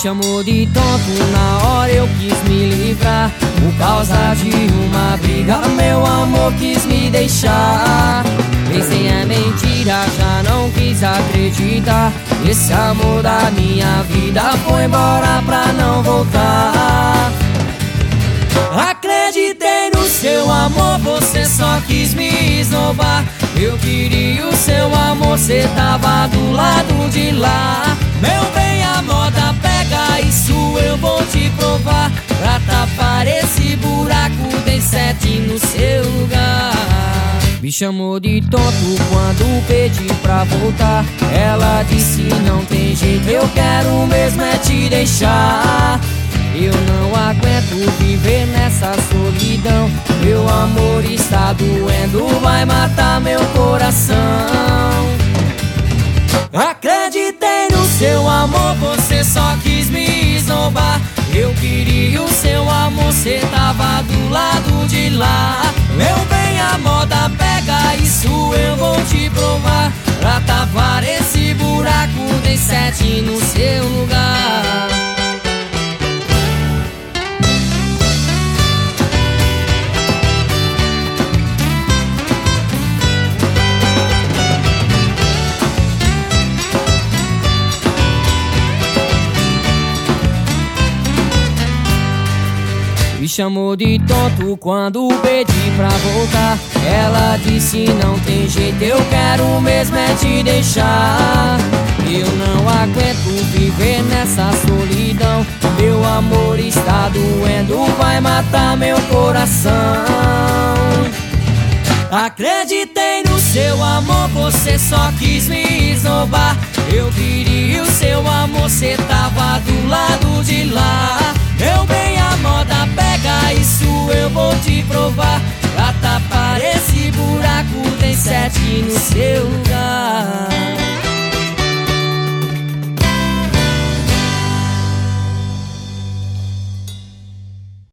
chamou de tonto, na hora eu quis me livrar. Por causa de uma briga, meu amor quis me deixar. Pensei é mentira, já não quis acreditar. Esse amor da minha vida foi embora pra não voltar. Acreditei no seu amor, você só quis me esnobar. Eu queria o seu amor, cê tava do lado de lá. Meu bem, a moda pega, isso eu vou te provar. Pra tapar esse buraco, dei 7 no seu lugar. Me chamou de tonto quando pedi pra voltar. Ela disse não tem jeito, eu quero mesmo é te deixar. Eu não aguento viver nessa solidão. Meu amor está doendo, vai matar meu coração. Acreditei no seu amor, você só quis me esnobar. Eu queria o seu amor, cê tava do lado de lá. Meu bem, a moda pega, isso eu vou te provar. Pra tapar esse buraco, dei 7 no seu lugar. Me chamou de tonto quando pedi pra voltar. Ela disse não tem jeito, eu quero mesmo é te deixar. Eu não aguento viver nessa solidão. Meu amor está doendo, vai matar meu coração. Acreditei no seu amor, você só quis me esnobar. Eu queria o seu amor, cê tava do lado de lá. Meu bem, a moda pega, isso eu vou te provar. Pra tapar esse buraco, tem 7 no seu lugar.